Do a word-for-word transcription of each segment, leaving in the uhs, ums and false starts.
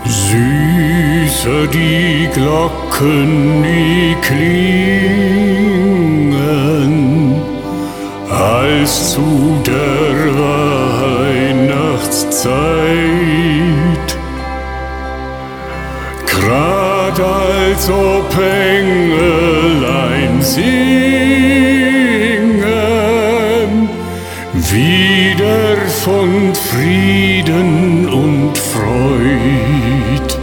Süßer die Glocken, die klingen, als zu der Weihnachtszeit. Grad als ob Engelein singen, wieder von Frieden und Freud.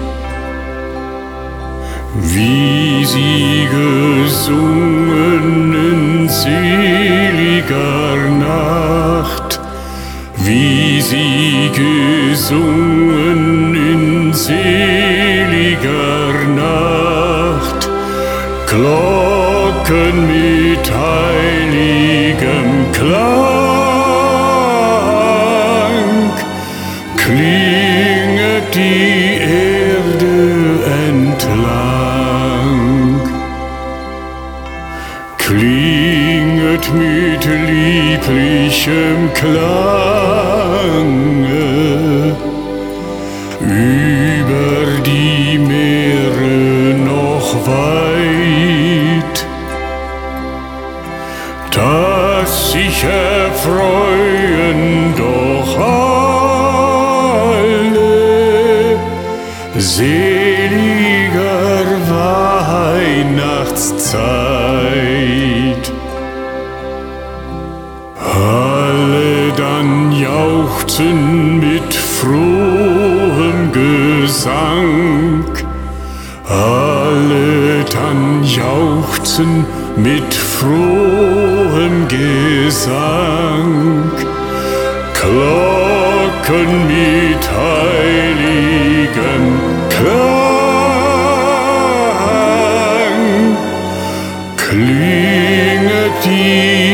Wie sie gesungen in seliger Nacht, wie sie gesungen in seliger Nacht, Glocken mit heiligem Klang, klinget die Erde entlang, klinget mit lieblichem Klange über die Meere noch weit, dass sich erfreuen doch alle seliger Weihnachtszeit. Alle dann jauchzen mit frohem Gesang, alle dann jauchzen mit frohem Gesang, Glocken mit heiligem Klang, klinget die